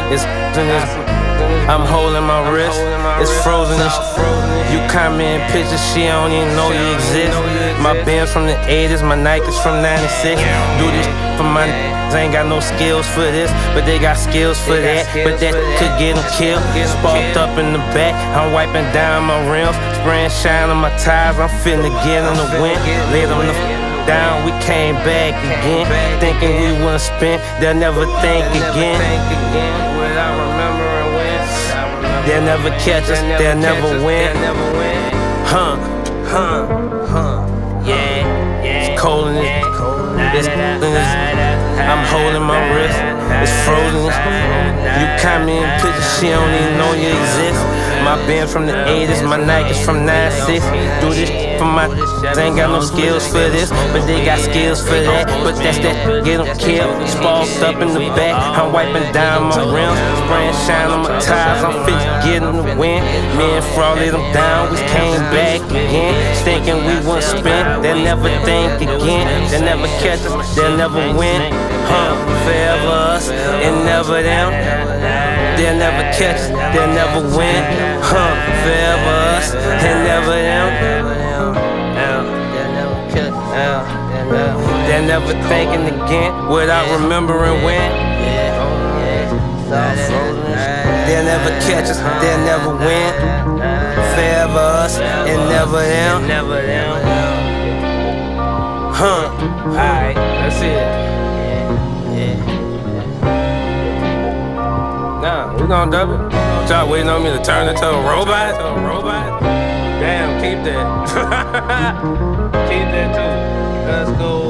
It's in this. I'm holding my wrist. It's frozen. You comment pictures, she don't even know you exist. My Benz from the 80s, my Nikes from 96. Do this for my ain't got no skills for this, but they got skills for that. But that could get them killed. Sparked up in the back, I'm wiping down my rims, spraying shine on my tires. I'm finna get on the wind. Lay them the down, we came back again. Thinking we wouldn't spin, they'll never think again. Without remembering when, they'll never catch us, they'll never win. Yeah. It's cold in this. I'm holding my wrist. It's frozen. You comment pictures, she don't even know you exist. My Benz from the 80s, my Nikes from 96. Do this for my ain't got no skills for this, but they got skills for that. But that's that get them killed. Sparked up in the back, I'm wiping down my rims, spraying shine on my tires. I'm fit to get in the wind. Me and Fraud laid them down, we came back again. Thinking we wouldn't spin, they'll never think again. They'll never catch us, they'll never win. Forever us and never them. They'll never catch us, they'll never win. Forever us and never them. They're never thinking again without remembering when. They'll never catch us, they'll never win. Forever us and never them. Alright, that's it. Nah, we gon' dub it. Y'all waiting on me to turn into a robot? Damn, keep that. Keep that too. Let's go.